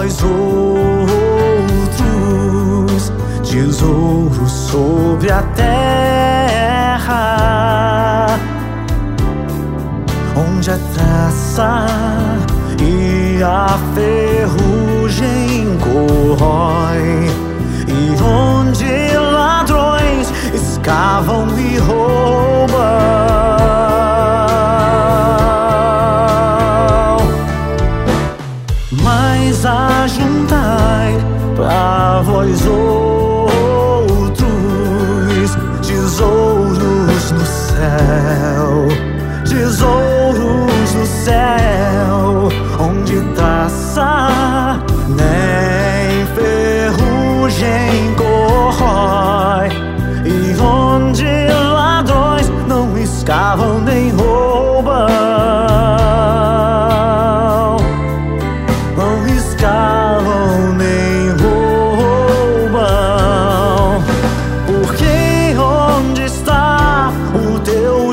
vós outros tesouros sobre a terra, onde a traça e a ferrugem corrói, e onde ladrões escavam e roubam. Mas ajuntai pra vós outros tesouros no céu, tesouros no céu, onde traça nem ferrugem corrói, e onde ladrões não escavam nem roubam. Não escavam nem roubam. Porque onde está o teu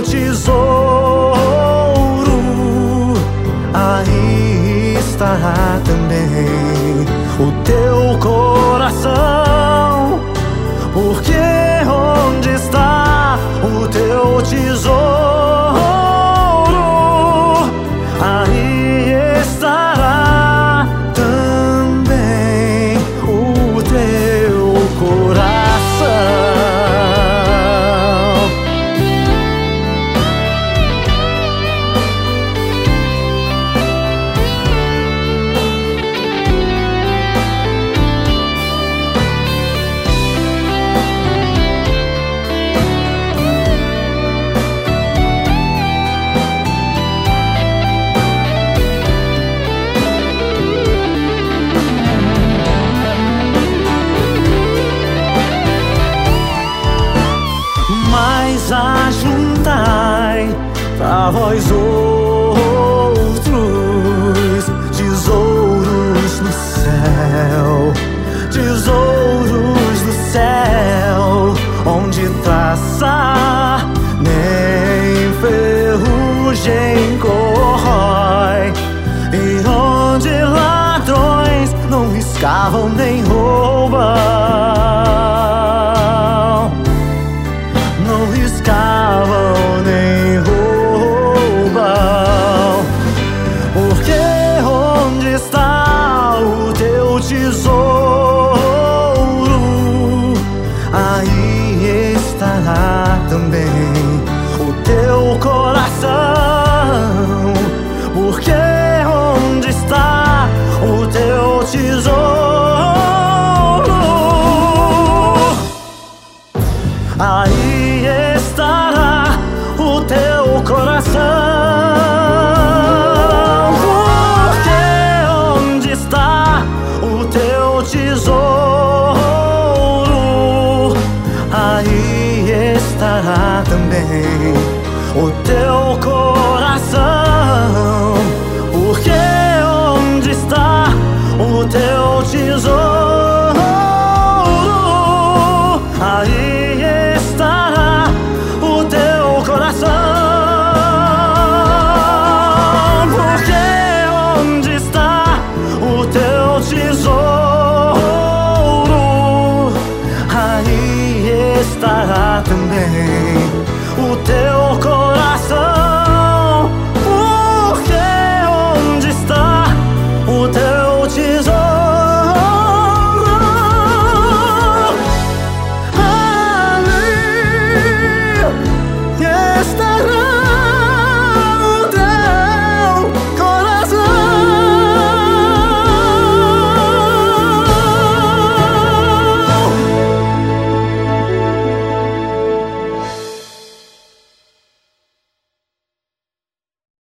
tesouro, aí estará também o teu coração. Porque onde está o teu tesouro, aí estará também o teu coração. Mas ajuntai pra vós outros tesouros no céu, tesouros no céu, onde traça nem ferrugem corrói, e onde ladrões não escavam nem roubam. Não escavam nem roubam. Porque onde está o teu tesouro, aí estará também o teu coração. Porque onde está o teu tesouro, aí estará o teu coração. Porque onde está o teu tesouro, aí estará